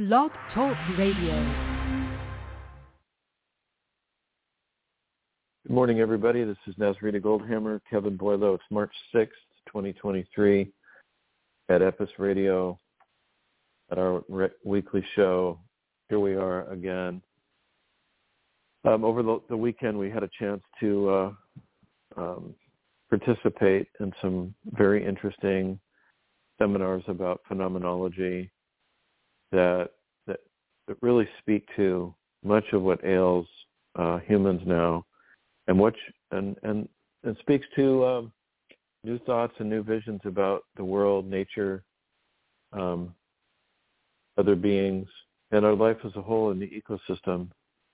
Blog Talk Radio. Good morning, everybody. This is Nazrita Goldhammer, Kevin Boylo. It's March 6th, 2023 at Epis Radio at our weekly show. Here we are again. Over the weekend, we had a chance to participate in some very interesting seminars about phenomenology that really speak to much of what ails humans now, and speaks to new thoughts and new visions about the world, nature, other beings, and our life as a whole in the ecosystem.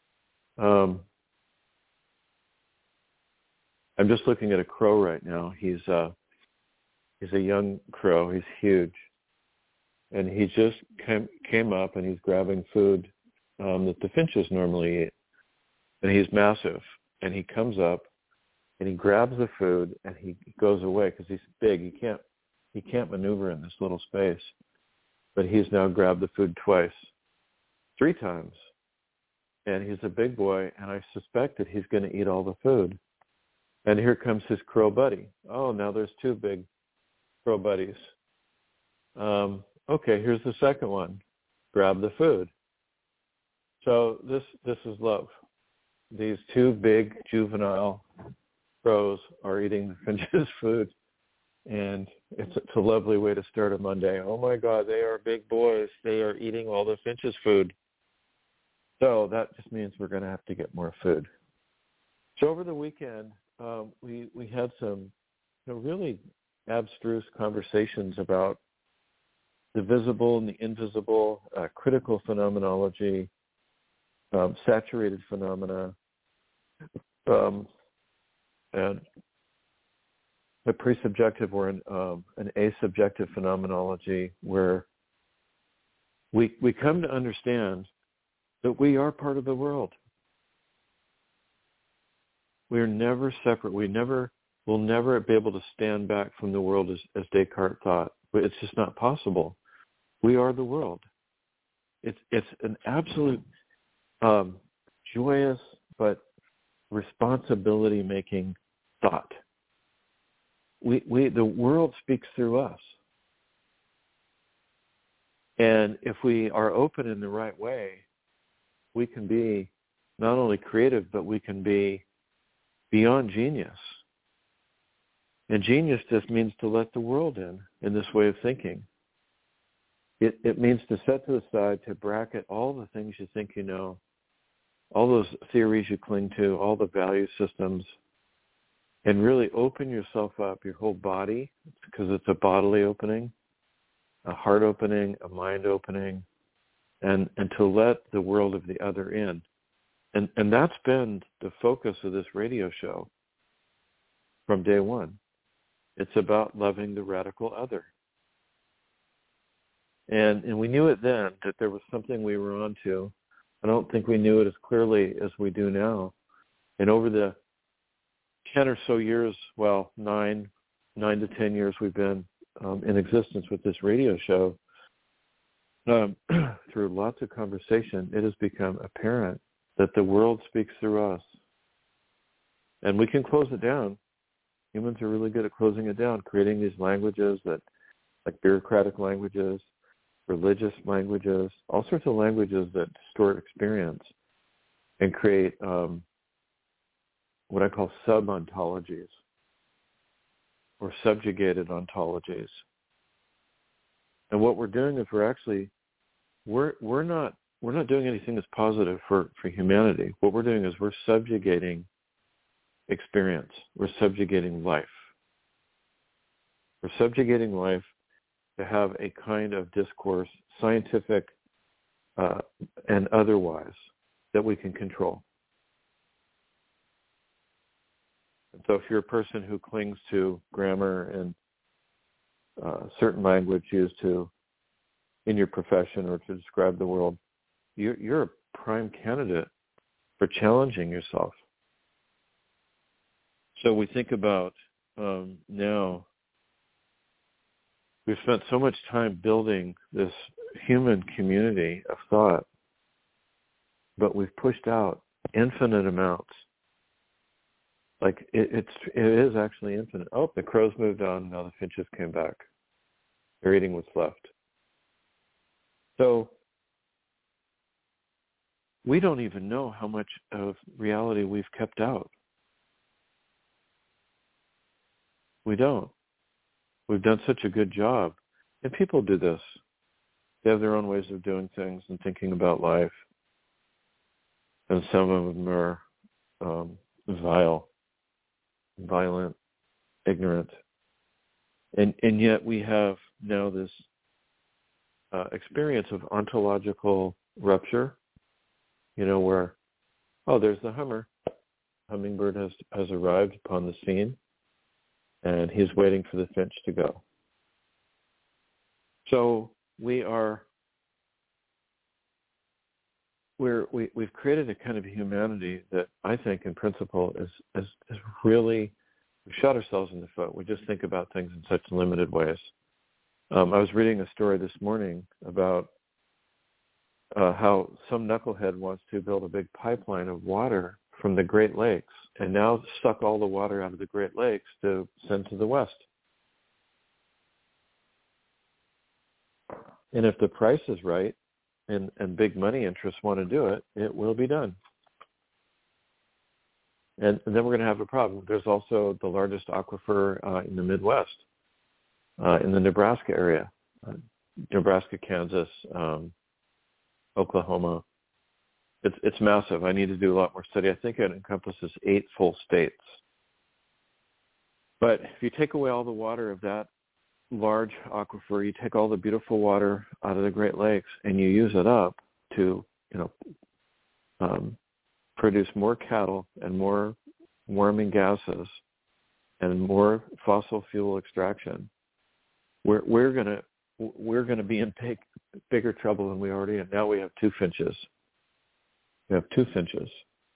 I'm just looking at a crow right now. He's a young crow. He's huge, and he just came up and he's grabbing food that the finches normally eat, and he's massive. And he comes up and he grabs the food and he goes away because he's big. He can't maneuver in this little space, but he's now grabbed the food three times, and he's a big boy. And I suspect that he's going to eat all the food. And here comes his crow buddy. Oh, now there's two big crow buddies. Okay, here's the second one. Grab the food. So this is love. These two big juvenile crows are eating the finch's food, and it's a lovely way to start a Monday. Oh my God, they are big boys. They are eating all the finch's food. So that just means we're going to have to get more food. So over the weekend, we had some really abstruse conversations about the visible and the invisible, critical phenomenology, saturated phenomena, and a pre-subjective or an asubjective phenomenology, where we come to understand that we are part of the world. We are never separate. We'll never be able to stand back from the world as Descartes thought. But it's just not possible. We are the world. It's an absolute joyous but responsibility-making thought. The world speaks through us, and if we are open in the right way, we can be not only creative, but we can be beyond genius. And genius just means to let the world in this way of thinking. It means to set to the side, to bracket all the things you think you know, all those theories you cling to, all the value systems, and really open yourself up, your whole body, because it's a bodily opening, a heart opening, a mind opening, and to let the world of the other in. And that's been the focus of this radio show from day one. It's about loving the radical other. And we knew it then that there was something we were on to. I don't think we knew it as clearly as we do now. And over the 10 or so years, 9 to 10 years we've been in existence with this radio show, through lots of conversation, it has become apparent that the world speaks through us. And we can close it down. Humans are really good at closing it down, creating these languages like bureaucratic languages, religious languages, all sorts of languages that distort experience and create what I call sub-ontologies or subjugated ontologies. And what we're doing is we're not doing anything that's positive for humanity. What we're doing is we're subjugating experience. We're subjugating life. We're subjugating life to have a kind of discourse, scientific and otherwise, that we can control. And so if you're a person who clings to grammar and certain language used in your profession or to describe the world, you're a prime candidate for challenging yourself. So we think about now, we've spent so much time building this human community of thought, but we've pushed out infinite amounts. Like it is actually infinite. Oh, the crows moved on. Now the finches came back. They're eating what's left. So we don't even know how much of reality we've kept out. We don't. We've done such a good job. And people do this. They have their own ways of doing things and thinking about life. And some of them are vile, violent, ignorant. And yet we have now this experience of ontological rupture, where, there's the hummingbird has arrived upon the scene, and he's waiting for the finch to go. So we've created a kind of humanity that I think in principle is really, we shot ourselves in the foot. We just think about things in such limited ways. I was reading a story this morning about how some knucklehead wants to build a big pipeline of water from the Great Lakes and now suck all the water out of the Great Lakes to send to the West. And if the price is right and big money interests want to do it, it will be done. And then we're going to have a problem. There's also the largest aquifer in the Midwest, in the Nebraska area, Nebraska, Kansas, Oklahoma. It's massive. I need to do a lot more study. I think it encompasses 8 full states. But if you take away all the water of that large aquifer, you take all the beautiful water out of the Great Lakes and you use it up to, produce more cattle and more warming gases and more fossil fuel extraction, we're gonna be in bigger trouble than we already are. Now we have 2 finches. We have 2 finches.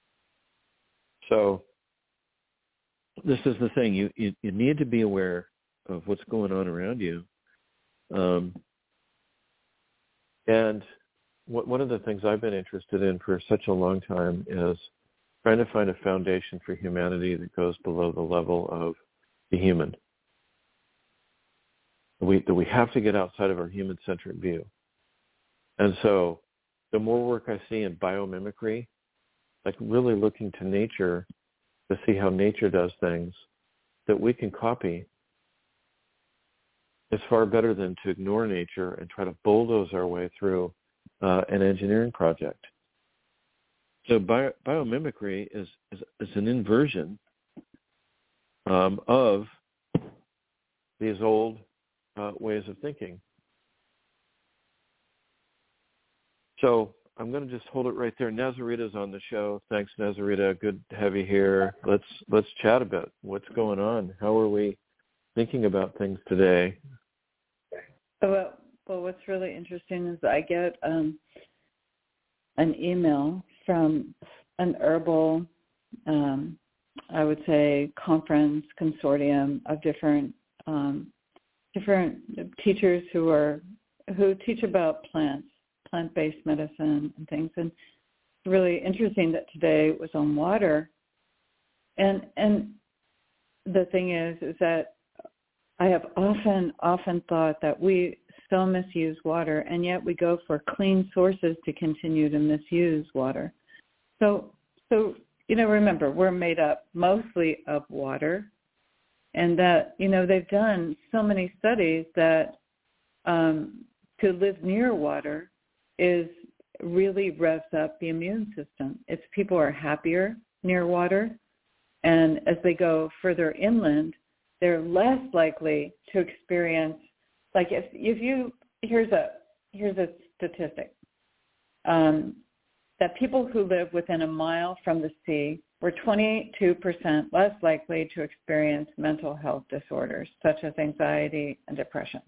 So this is the thing. You need to be aware of what's going on around you. And one of the things I've been interested in for such a long time is trying to find a foundation for humanity that goes below the level of the human. We have to get outside of our human-centric view. And so the more work I see in biomimicry, like really looking to nature to see how nature does things that we can copy, is far better than to ignore nature and try to bulldoze our way through an engineering project. So biomimicry is an inversion of these old ways of thinking. So I'm going to just hold it right there. Nazarita's on the show. Thanks, Nazarita. Good to have you here. Let's chat a bit. What's going on? How are we thinking about things today? Well, what's really interesting is I get an email from an herbal, I would say, conference consortium of different teachers who teach about plants, plant-based medicine and things. And it's really interesting that today was on water. And the thing is that I have often thought that we still misuse water, and yet we go for clean sources to continue to misuse water. So remember, we're made up mostly of water, and that, they've done so many studies that to live near water is really revs up the immune system. It's people are happier near water, and as they go further inland, they're less likely to experience, like here's a statistic, that people who live within a mile from the sea were 22% less likely to experience mental health disorders, such as anxiety and depression.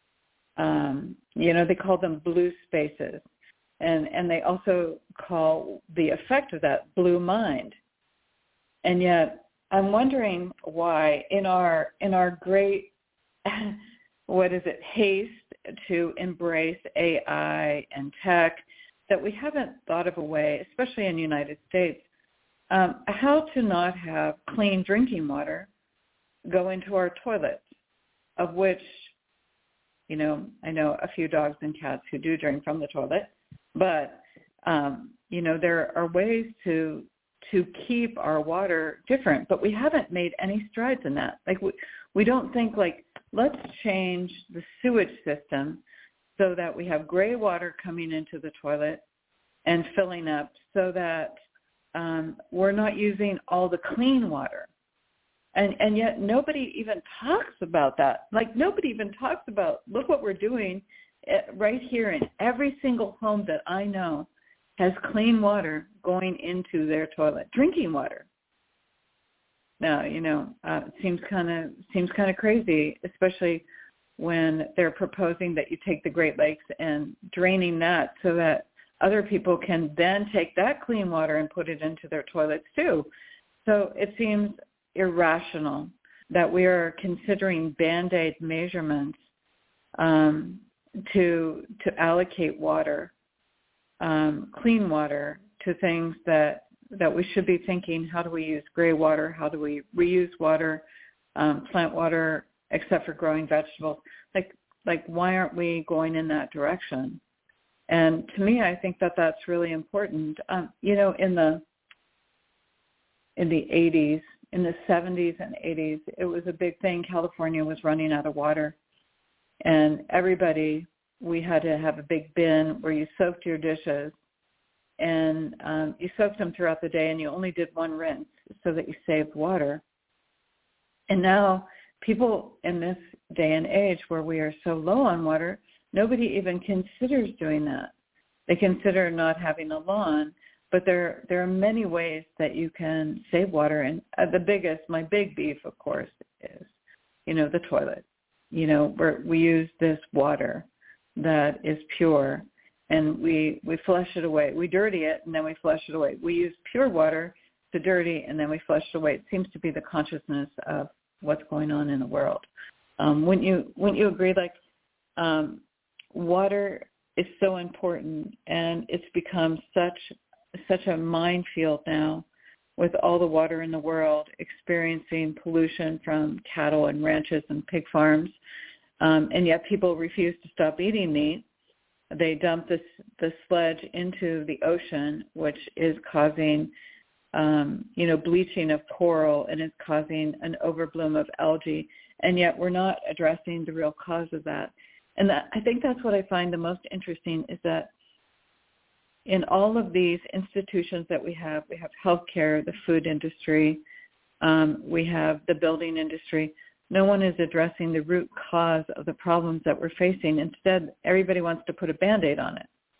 They call them blue spaces. And they also call the effect of that blue mind. And yet I'm wondering why in our great, haste to embrace AI and tech that we haven't thought of a way, especially in the United States, how to not have clean drinking water go into our toilets, of which, I know a few dogs and cats who do drink from the toilet, but, there are ways to keep our water different, but we haven't made any strides in that. Like we don't think let's change the sewage system so that we have gray water coming into the toilet and filling up so that we're not using all the clean water. And yet nobody even talks about that. Nobody even talks about, look what we're doing right here in every single home that I know has clean water going into their toilet, drinking water. Now, it seems kind of crazy, especially when they're proposing that you take the Great Lakes and draining that so that other people can then take that clean water and put it into their toilets too. So it seems irrational that we are considering Band-Aid measurements to allocate water, clean water, to things that we should be thinking, how do we use gray water? How do we reuse water, plant water, except for growing vegetables? Why aren't we going in that direction? And to me, I think that that's really important. In the 80s, in the 70s and 80s, it was a big thing. California was running out of water. And we had to have a big bin where you soaked your dishes. And you soaked them throughout the day, and you only did one rinse so that you saved water. And now people in this day and age where we are so low on water, nobody even considers doing that. They consider not having a lawn, but there are many ways that you can save water. And my big beef, of course, is, the toilet. Where we use this water that is pure, and we flush it away. We dirty it, and then we flush it away. We use pure water to dirty, and then we flush it away. It seems to be the consciousness of what's going on in the world. Wouldn't you agree? Water is so important, and it's become such a minefield now, with all the water in the world experiencing pollution from cattle and ranches and pig farms, and yet people refuse to stop eating meat. They dump the sludge into the ocean, which is causing, bleaching of coral, and is causing an overbloom of algae. And yet we're not addressing the real cause of that. And I think that's what I find the most interesting, is that in all of these institutions that we have healthcare, the food industry, we have the building industry. No one is addressing the root cause of the problems that we're facing. Instead, everybody wants to put a Band-Aid on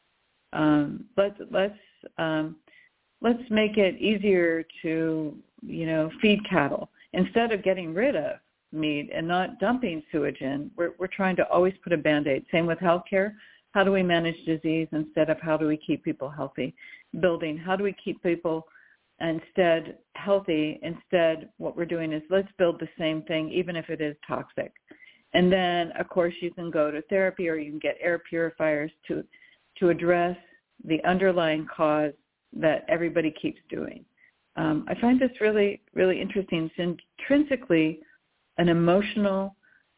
it. Let's make it easier to, feed cattle. Instead of getting rid of meat and not dumping sewage in, we're trying to always put a Band-Aid. Same with healthcare. How do we manage disease instead of how do we keep people healthy? Building, how do we keep people healthy? Instead, what we're doing is let's build the same thing, even if it is toxic. And then, of course, you can go to therapy, or you can get air purifiers to address the underlying cause that everybody keeps doing. I find this really, really interesting. It's intrinsically an emotional.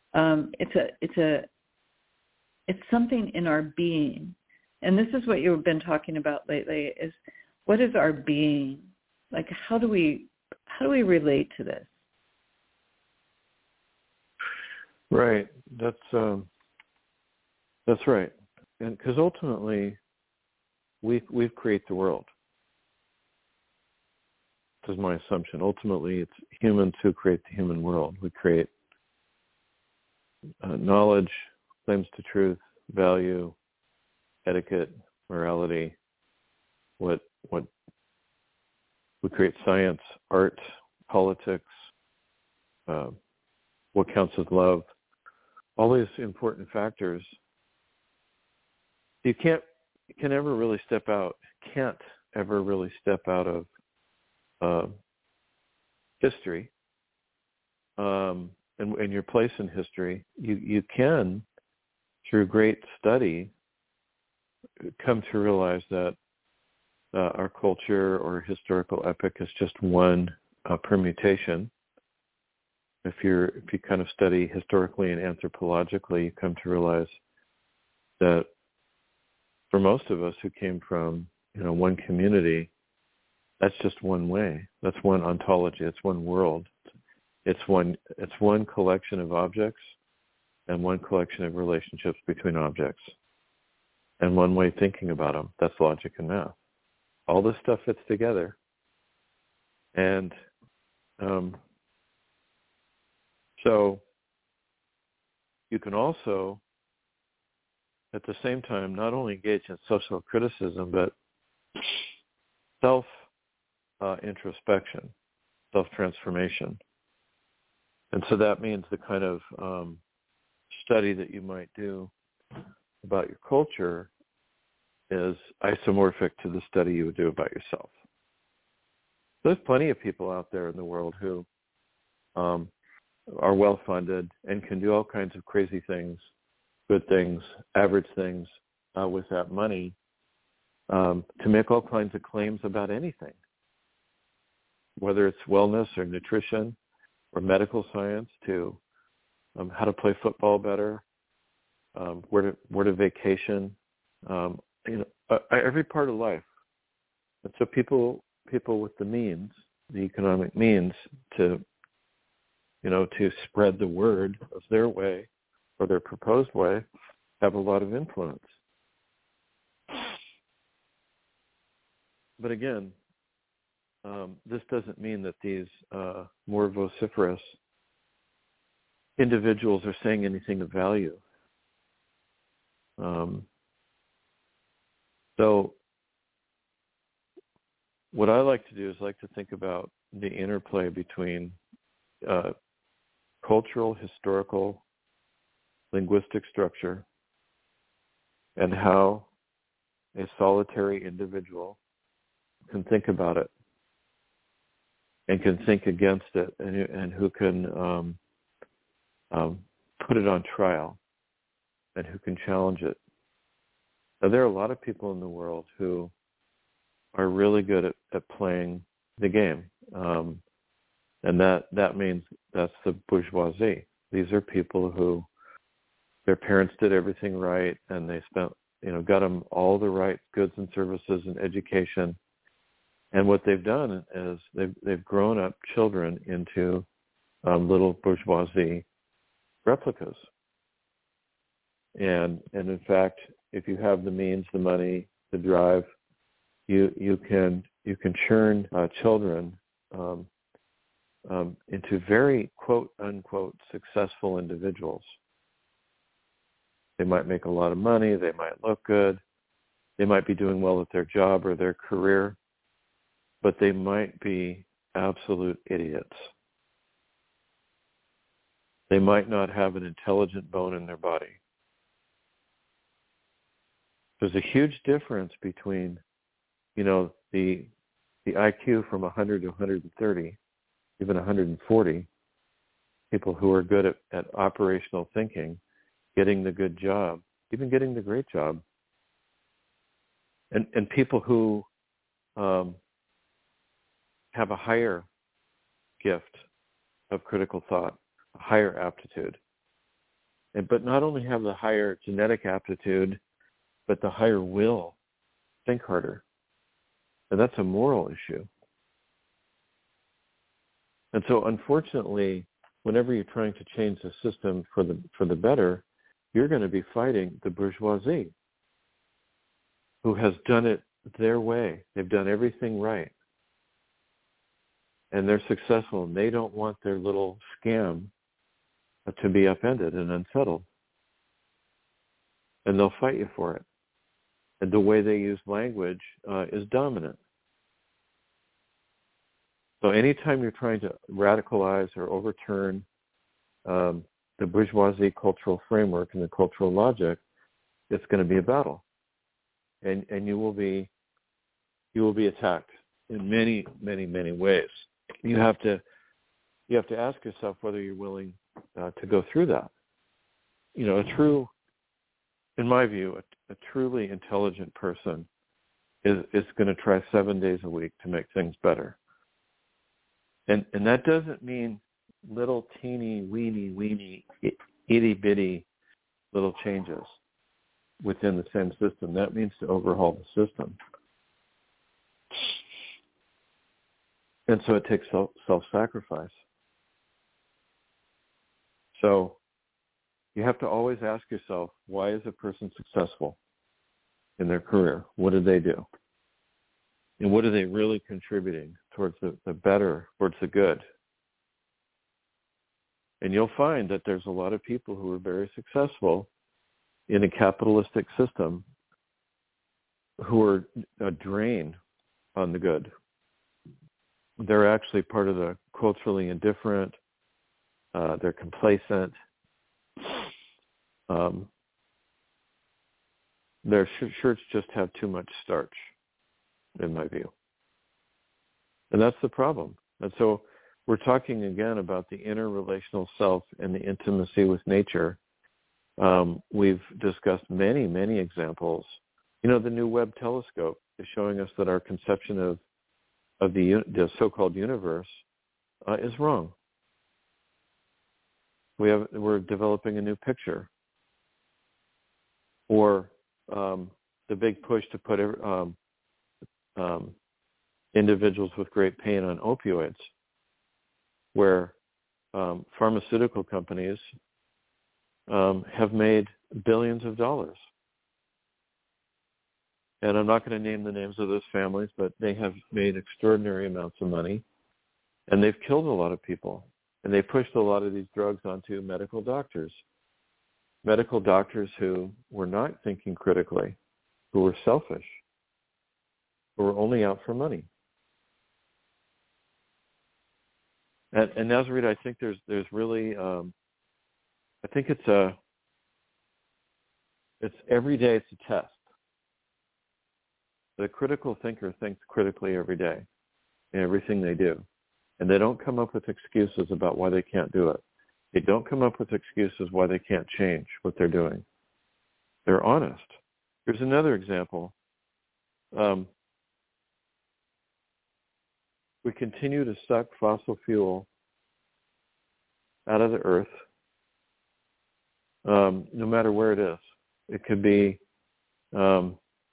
It's something in our being, and this is what you've been talking about lately. Is what is our being? How do we relate to this? Right. That's right. And because ultimately, we create the world. This is my assumption. Ultimately, it's humans who create the human world. We create knowledge, claims to truth, value, etiquette, morality. What we create: science, art, politics. What counts as love? All these important factors. Can't ever really step out of history, and your place in history. You can through great study, come to realize that our culture or historical epic is just one permutation. If you kind of study historically and anthropologically, you come to realize that for most of us who came from one community, that's just one way. That's one ontology. It's one world. It's one collection of objects and one collection of relationships between objects and one way of thinking about them. That's logic and math. All this stuff fits together. And so you can also, at the same time, not only engage in social criticism, but self-introspection, self-transformation. And so that means the kind of study that you might do about your culture is isomorphic to the study you would do about yourself. There's plenty of people out there in the world who are well-funded and can do all kinds of crazy things, good things, average things with that money to make all kinds of claims about anything, whether it's wellness or nutrition or medical science, to how to play football better, where to vacation, every part of life. And so people with the means, the economic means to spread the word of their way or their proposed way, have a lot of influence. But again, this doesn't mean that these more vociferous individuals are saying anything of value. So what I like to do is like to think about the interplay between cultural, historical, linguistic structure and how a solitary individual can think about it and can think against it, and who can put it on trial and who can challenge it. Now, there are a lot of people in the world who are really good at playing the game. And that means that's the bourgeoisie. These are people who their parents did everything right, and they spent, got them all the right goods and services and education. And what they've done is they've grown up children into little bourgeoisie replicas. And in fact, if you have the means, the money, the drive, you can churn children into very quote unquote successful individuals. They might make a lot of money. They might look good. They might be doing well at their job or their career, but they might be absolute idiots. They might not have an intelligent bone in their body. There's a huge difference between, the IQ from 100 to 130, even 140, people who are good at operational thinking, getting the good job, even getting the great job, and people who have a higher gift of critical thought, a higher aptitude, but not only have the higher genetic aptitude, but the higher will, think harder. And that's a moral issue. And so unfortunately, whenever you're trying to change the system for the better, you're going to be fighting the bourgeoisie, who has done it their way. They've done everything right. And they're successful, and they don't want their little scam to be upended and unsettled. And they'll fight you for it. And the way they use language is dominant. So anytime you're trying to radicalize or overturn the bourgeoisie cultural framework and the cultural logic, it's going to be a battle. And you will be attacked in many, many, many ways. You have to ask yourself whether you're willing to go through that. A true in my view, a truly intelligent person is going to try 7 days a week to make things better. And that doesn't mean little teeny, weeny, itty-bitty little changes within the same system. That means to overhaul the system. And so it takes self-sacrifice. So you have to always ask yourself, why is a person successful in their career? What did they do? And what are they really contributing towards the better, towards the good? And you'll find that there's a lot of people who are very successful in a capitalistic system who are a drain on the good. They're actually part of the culturally indifferent. They're complacent. Their shirts just have too much starch, in my view. And that's the problem. And so we're talking again about the interrelational self and the intimacy with nature. We've discussed many, many examples. You know, the new Webb telescope is showing us that our conception of the so-called universe is wrong. We're developing a new picture. Or the big push to put individuals with great pain on opioids, where pharmaceutical companies have made billions of dollars. And I'm not going to name the names of those families, but they have made extraordinary amounts of money, and they've killed a lot of people. And they pushed a lot of these drugs onto medical doctors who were not thinking critically, who were selfish, who were only out for money. And Nazarita, I think there's really, I think it's every day it's a test. The critical thinker thinks critically every day in everything they do. And they don't come up with excuses about why they can't do it. They don't come up with excuses why they can't change what they're doing. They're honest. Here's another example. We continue to suck fossil fuel out of the earth, no matter where it is. It could be under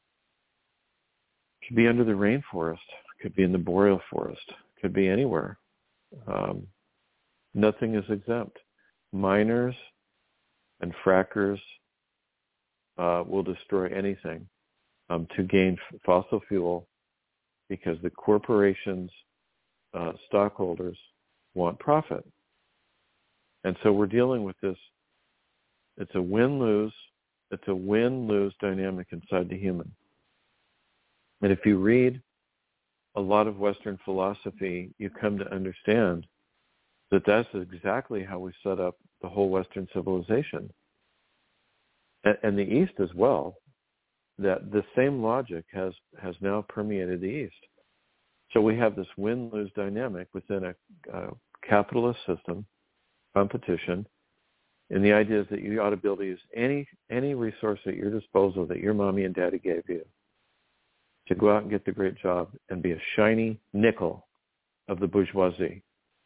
the rainforest. It could be in the boreal forest. It could be anywhere. Nothing is exempt. Miners and frackers will destroy anything to gain fossil fuel because the corporations' stockholders want profit. And so we're dealing with this. It's a win-lose. It's a win-lose dynamic inside the human. And if you read a lot of Western philosophy, you come to understand that that's exactly how we set up the whole Western civilization. And the East as well, that the same logic has now permeated the East. So we have this win-lose dynamic within a capitalist system, competition, and the idea is that you ought to be able to use any resource at your disposal that your mommy and daddy gave you to go out and get the great job and be a shiny nickel of the bourgeoisie.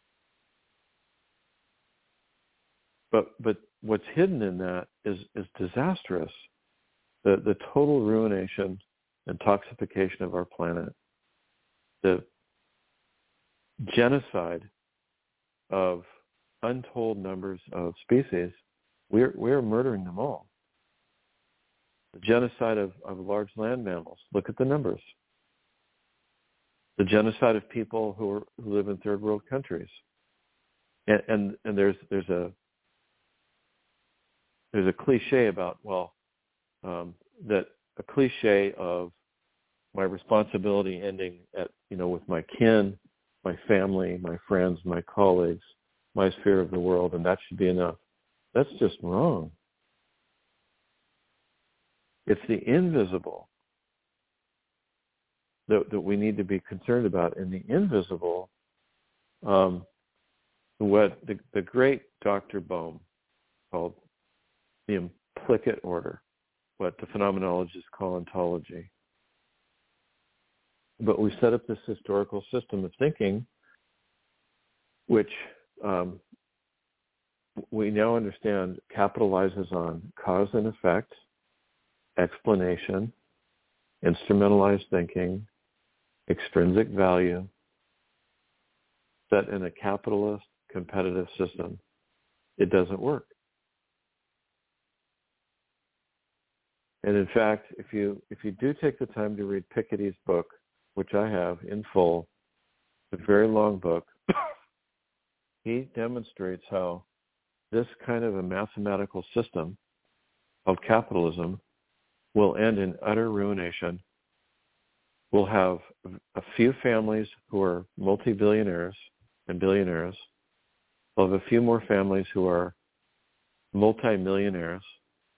But what's hidden in that is disastrous. The total ruination and toxification of our planet, the genocide of untold numbers of species. We're murdering them all. The genocide of large land mammals. Look at the numbers. The genocide of people who live in third world countries. And there's a cliche about that a cliche of my responsibility ending at with my kin, my family, my friends, my colleagues, my sphere of the world, and that should be enough. That's just wrong. It's the invisible that we need to be concerned about. And the invisible, what the great Dr. Bohm called the implicit order. what the phenomenologists call ontology. But we set up this historical system of thinking, which we now understand capitalizes on cause and effect, explanation, instrumentalized thinking, extrinsic value, set in a capitalist competitive system. It doesn't work. And in fact, if you do take the time to read Piketty's book, which I have in full, it's a very long book, he demonstrates how this kind of a mathematical system called capitalism will end in utter ruination. We'll have a few families who are multi-billionaires and billionaires. We'll have a few more families who are multi-millionaires.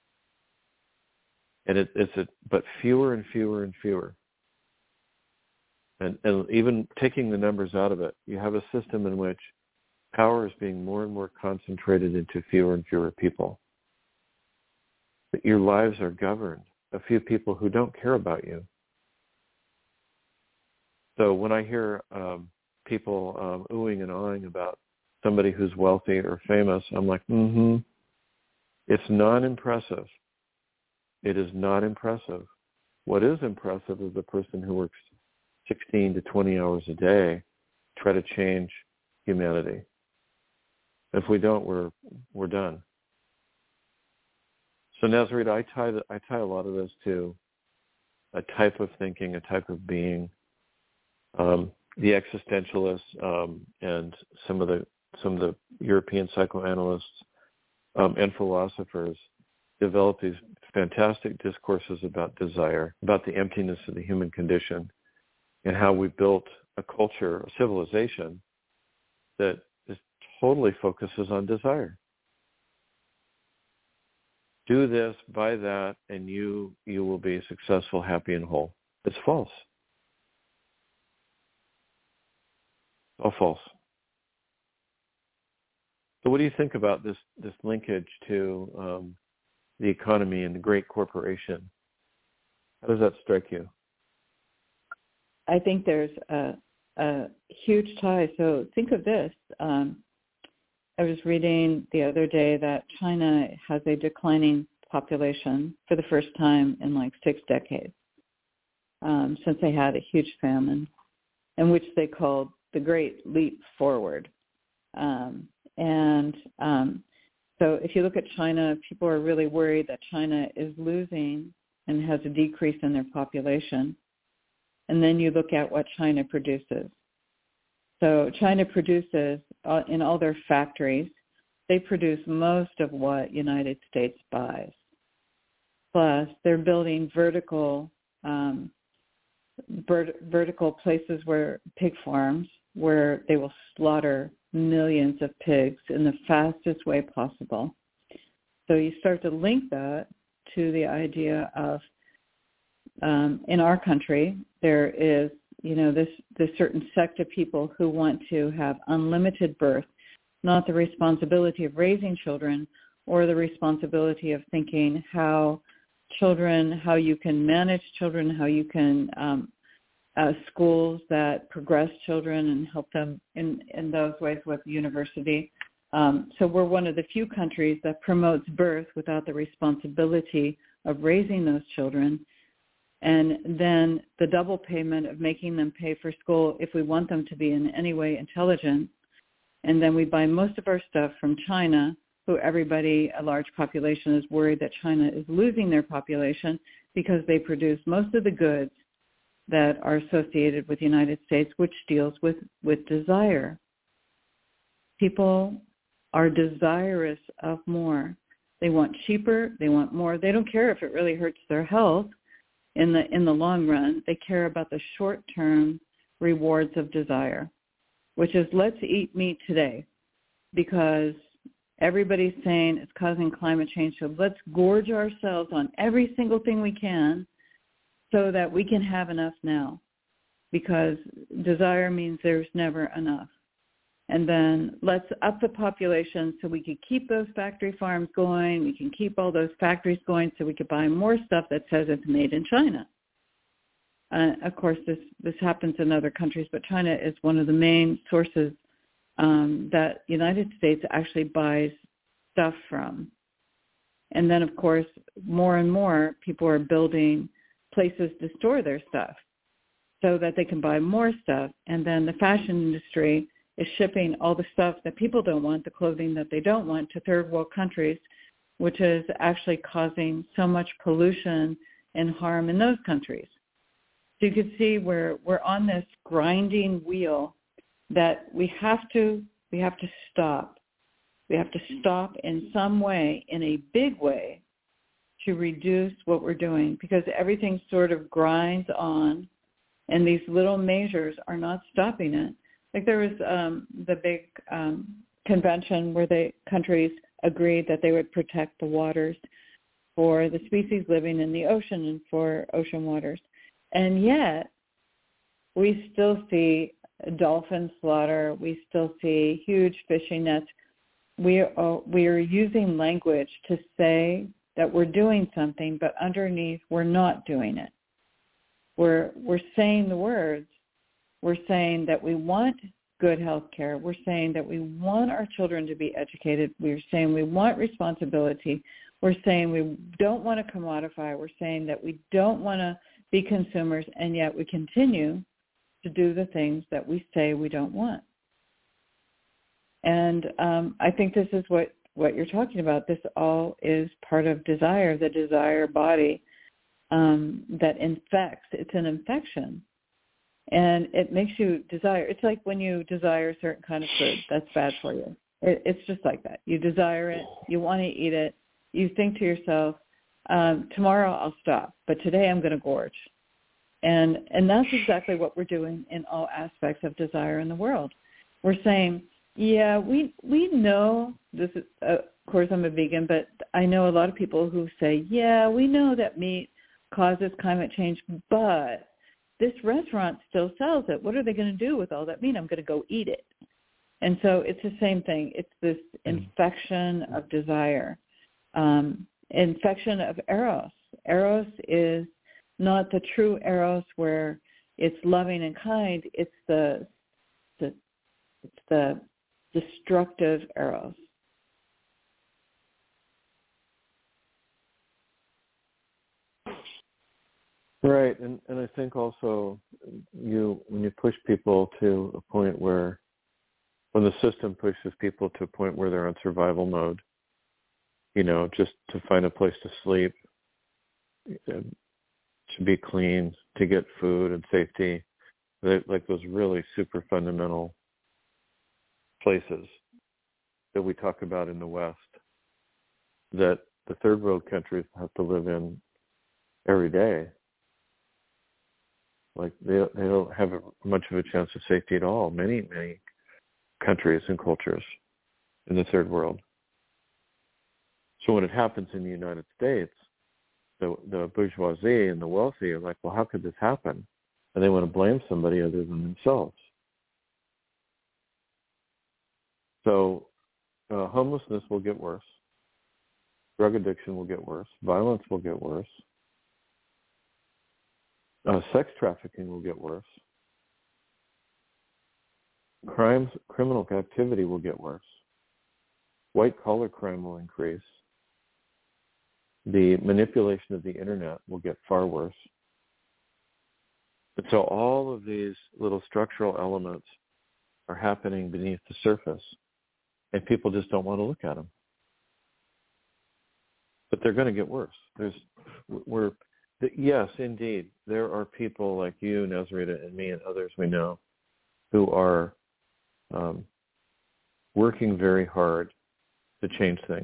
And but fewer and fewer and fewer. And even taking the numbers out of it, you have a system in which power is being more and more concentrated into fewer and fewer people. That your lives are governed, a few people who don't care about you. So when I hear people oohing and awing about somebody who's wealthy or famous, I'm like, It's non-impressive. It is not impressive. What is impressive is the person who works 16 to 20 hours a day to try to change humanity. If we don't, we're done. So Nazareth, I tie a lot of this to a type of thinking, a type of being. The existentialists and some of the European psychoanalysts and philosophers developed these fantastic discourses about desire, about the emptiness of the human condition, and how we built a culture, a civilization that totally focuses on desire. Do this, buy that, and you will be successful, happy, and whole. It's false. All false. So what do you think about this linkage to the economy and the great corporation? How does that strike you? I think there's a huge tie. So think of this. I was reading the other day that China has a declining population for the first time in like 6 decades, since they had a huge famine, in which they called the Great Leap Forward. So if you look at China, people are really worried that China is losing and has a decrease in their population. And then you look at what China produces. So China produces, in all their factories, they produce most of what United States buys. Plus, they're building vertical places where pig farms, where they will slaughter millions of pigs in the fastest way possible. So you start to link that to the idea of, in our country, there is, this certain sect of people who want to have unlimited birth, not the responsibility of raising children or the responsibility of thinking how you can manage children, how you can schools that progress children and help them in those ways with university. So we're one of the few countries that promotes birth without the responsibility of raising those children. And then the double payment of making them pay for school if we want them to be in any way intelligent. And then we buy most of our stuff from China, who everybody, a large population, is worried that China is losing their population because they produce most of the goods that are associated with the United States, which deals with desire. People are desirous of more. They want cheaper. They want more. They don't care if it really hurts their health in the long run. They care about the short-term rewards of desire, which is let's eat meat today because everybody's saying it's causing climate change. So let's gorge ourselves on every single thing we can so that we can have enough now, because desire means there's never enough. and then let's up the population so we could keep those factory farms going. We can keep all those factories going so we could buy more stuff that says it's made in China. Of course, this happens in other countries, but China is one of the main sources that United States actually buys stuff from. And then, of course, more and more people are building places to store their stuff so that they can buy more stuff. And then the fashion industry is shipping all the stuff that people don't want, the clothing that they don't want, to third world countries, which is actually causing so much pollution and harm in those countries. So you can see we're on this grinding wheel that we have to stop. We have to stop in some way, in a big way, to reduce what we're doing, because everything sort of grinds on, and these little measures are not stopping it. Like there was the big convention where the countries agreed that they would protect the waters for the species living in the ocean and for ocean waters. And yet we still see dolphin slaughter. We still see huge fishing nets. We are using language to say that we're doing something, but underneath we're not doing it. We're saying the words. We're saying that we want good health care. We're saying that we want our children to be educated. We're saying we want responsibility. We're saying we don't want to commodify. We're saying that we don't want to be consumers, and yet we continue to do the things that we say we don't want. And I think this is what you're talking about. This all is part of desire, the desire body that infects. It's an infection. And it makes you desire. It's like when you desire a certain kind of food that's bad for you. It's just like that. You desire it. You want to eat it. You think to yourself, tomorrow I'll stop, but today I'm going to gorge. And that's exactly what we're doing in all aspects of desire in the world. We're saying, yeah, we know this is, of course I'm a vegan, but I know a lot of people who say, yeah, we know that meat causes climate change, but this restaurant still sells it. What are they going to do with all that meat? I'm going to go eat it. And so it's the same thing. It's this infection of desire, infection of eros. Eros is not the true eros where it's loving and kind. It's the destructive eros. Right, and I think also when you push people to a point where, when the system pushes people to a point where they're on survival mode, just to find a place to sleep, to be clean, to get food and safety, like those really super fundamental places that we talk about in the West, that the third world countries have to live in every day. Like they don't have much of a chance of safety at all. Many countries and cultures in the third world. So when it happens in the United States, the bourgeoisie and the wealthy are like, well, how could this happen? And they want to blame somebody other than themselves. So homelessness will get worse. Drug addiction will get worse. Violence will get worse. Sex trafficking will get worse. Criminal activity will get worse. White-collar crime will increase. The manipulation of the internet will get far worse. And so all of these little structural elements are happening beneath the surface, and people just don't want to look at them. But they're going to get worse. Yes, indeed, there are people like you, Nazarita, and me, and others we know, who are working very hard to change things.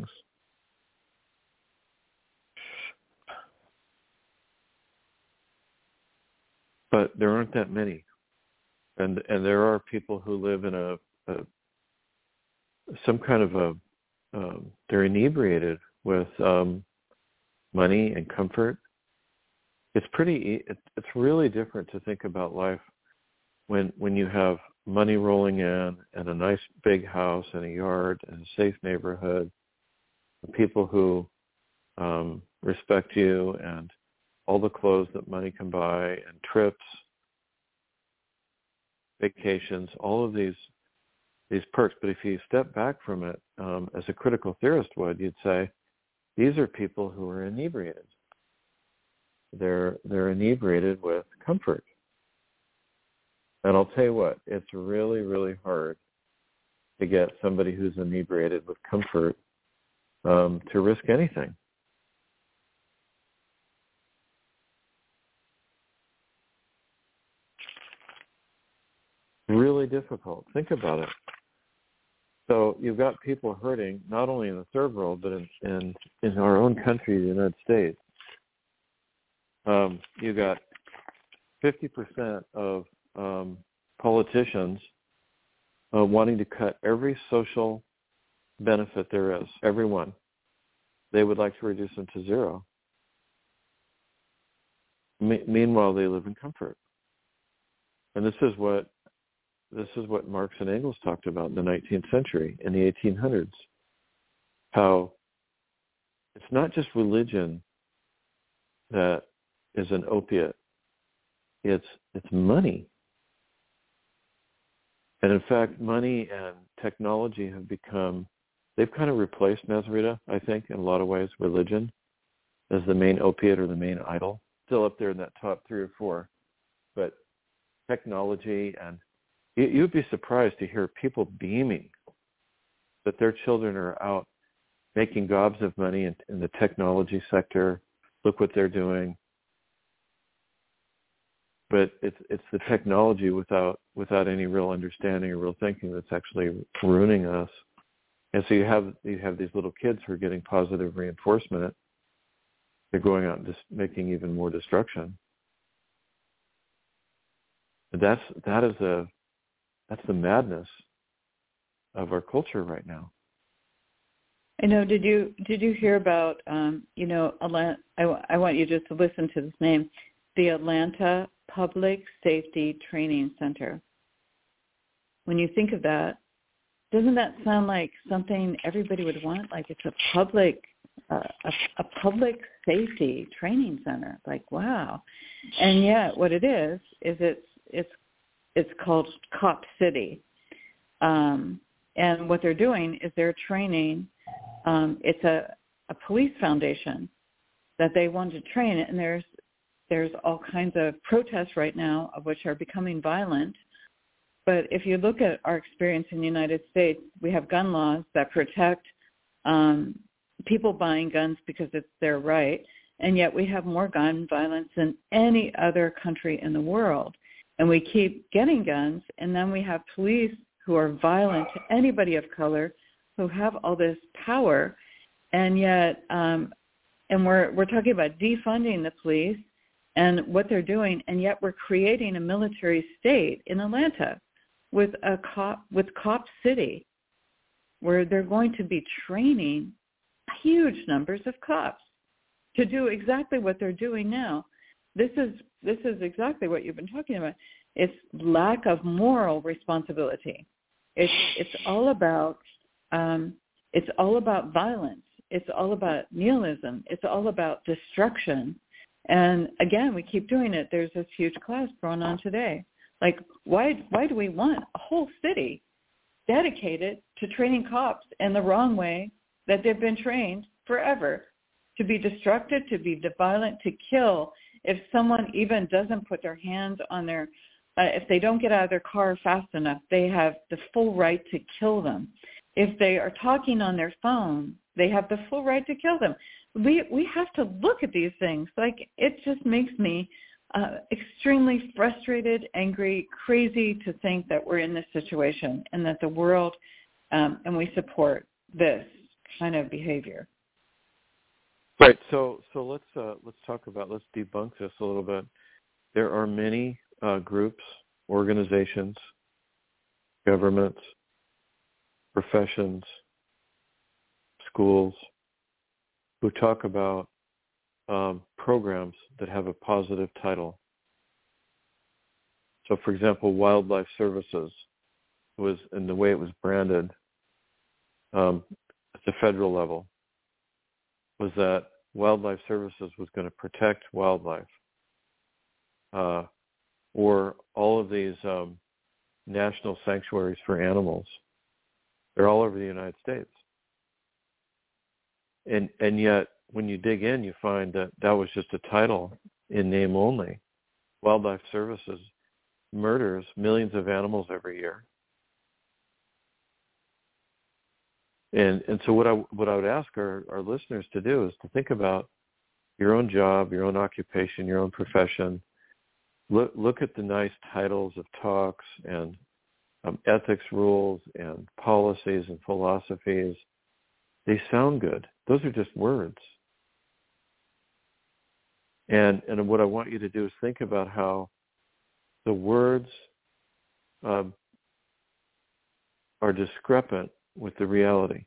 But there aren't that many, and there are people who live in some kind of they're inebriated with money and comfort. It's really different to think about life when you have money rolling in and a nice big house and a yard and a safe neighborhood, people who respect you, and all the clothes that money can buy, and trips, vacations, all of these perks. But if you step back from it, as a critical theorist would, you'd say, these are people who are inebriated. They're inebriated with comfort. And I'll tell you what, it's really, really hard to get somebody who's inebriated with comfort to risk anything. Really difficult. Think about it. So you've got people hurting not only in the third world, but in our own country, the United States. You got 50% of politicians wanting to cut every social benefit there is, every one. They would like to reduce them to zero. Meanwhile, they live in comfort. And this is what Marx and Engels talked about in the 19th century, in the 1800s. How it's not just religion that is an opiate. It's money. And in fact, money and technology they've kind of replaced, Nazarita, I think, in a lot of ways, religion as the main opiate or the main idol. Still up there in that top 3 or 4. But technology, and you'd be surprised to hear people beaming that their children are out making gobs of money in the technology sector. Look what they're doing. But it's the technology without any real understanding or real thinking that's actually ruining us. And so you have these little kids who are getting positive reinforcement. They're going out and just making even more destruction. That's the madness of our culture right now. I know. Did you hear about I want you just to listen to this name, the Atlanta Public Safety Training Center. When you think of that, doesn't that sound like something everybody would want? Like it's a public safety training center. Like, wow. And yet what it is it's called Cop City. And what they're doing is they're training, it's a police foundation that they want to train, and there's all kinds of protests right now, of which are becoming violent. But if you look at our experience in the United States, we have gun laws that protect people buying guns because it's their right, and yet we have more gun violence than any other country in the world. And we keep getting guns, and then we have police who are violent to anybody of color, who have all this power, and yet, and we're talking about defunding the police and what they're doing, and yet we're creating a military state in Atlanta with Cop City, where they're going to be training huge numbers of cops to do exactly what they're doing now. This is exactly what you've been talking about. It's lack of moral responsibility. It's all about violence. It's all about nihilism. It's all about destruction. And again, we keep doing it. There's this huge class going on today. Like, why do we want a whole city dedicated to training cops in the wrong way that they've been trained forever, to be destructive, to be violent, to kill? If someone even doesn't put their hands on their, if they don't get out of their car fast enough, they have the full right to kill them. If they are talking on their phone, they have the full right to kill them. We have to look at these things. Like, it just makes me extremely frustrated, angry, crazy to think that we're in this situation and that the world, and we support this kind of behavior. Right. So let's talk about, let's debunk this a little bit. There are many groups, organizations, governments, professions, schools who talk about programs that have a positive title. So, for example, Wildlife Services was, and the way it was branded at the federal level, was that Wildlife Services was going to protect wildlife, or all of these national sanctuaries for animals. They're all over the United States. And yet, when you dig in, you find that that was just a title in name only. Wildlife Services murders millions of animals every year. And so what I would ask our listeners to do is to think about your own job, your own occupation, your own profession. Look at the nice titles of talks and ethics rules and policies and philosophies. They sound good. Those are just words. And what I want you to do is think about how the words are discrepant with the reality.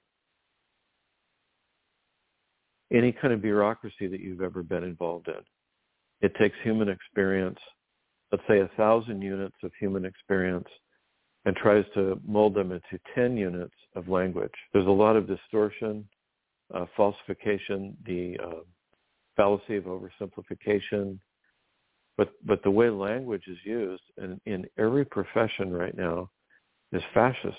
Any kind of bureaucracy that you've ever been involved in, it takes human experience, let's say 1,000 units of human experience, and tries to mold them into 10 units of language. There's a lot of distortion, falsification, the fallacy of oversimplification, but the way language is used in every profession right now is fascist.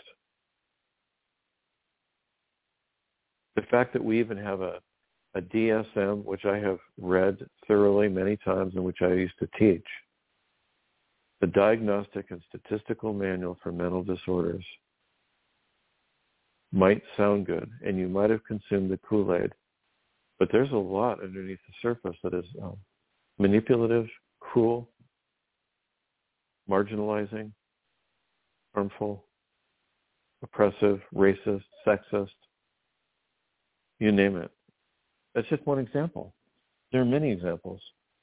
The fact that we even have a DSM, which I have read thoroughly many times and which I used to teach, the Diagnostic and Statistical Manual for Mental Disorders, might sound good, and you might have consumed the Kool-Aid, but there's a lot underneath the surface that is manipulative, cruel, marginalizing, harmful, oppressive, racist, sexist, you name it. That's just one example. There are many examples.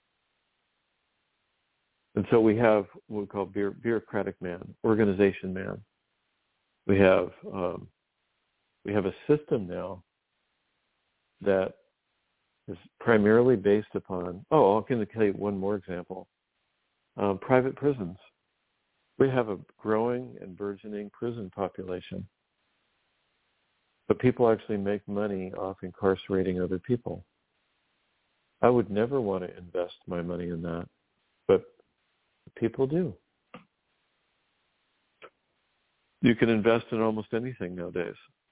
And so we have what we call bureaucratic man, organization man. We have a system now that is primarily based upon, I'm going to tell you one more example, private prisons. We have a growing and burgeoning prison population. But people actually make money off incarcerating other people. I would never want to invest my money in that, but people do. You can invest in almost anything nowadays.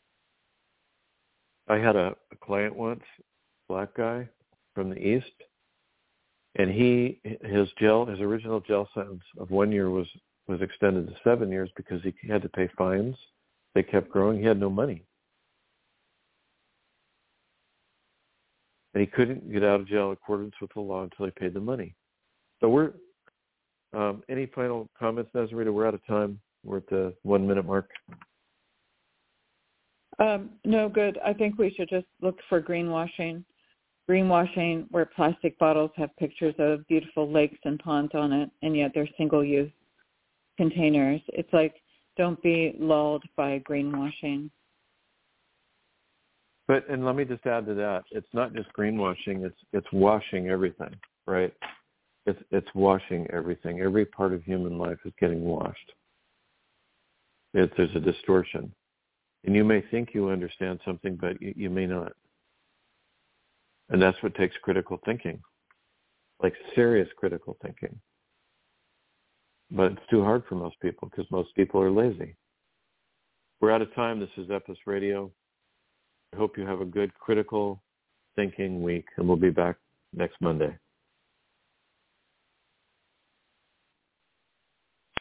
I had a client once, black guy from the East, and his original jail sentence of 1 year was extended to 7 years because he had to pay fines. They kept growing. He had no money. And he couldn't get out of jail in accordance with the law until he paid the money. So any final comments, Nazarita? We're out of time. We're at the 1 minute mark. No, good. I think we should just look for greenwashing. Greenwashing where plastic bottles have pictures of beautiful lakes and ponds on it, and yet they're single-use containers. It's like, don't be lulled by greenwashing. And let me just add to that. It's not just greenwashing. It's washing everything, right? It's washing everything. Every part of human life is getting washed. There's a distortion. And you may think you understand something, but you may not. And that's what takes critical thinking, like serious critical thinking. But it's too hard for most people because most people are lazy. We're out of time. This is Epis Radio. I hope you have a good critical thinking week, and we'll be back next Monday.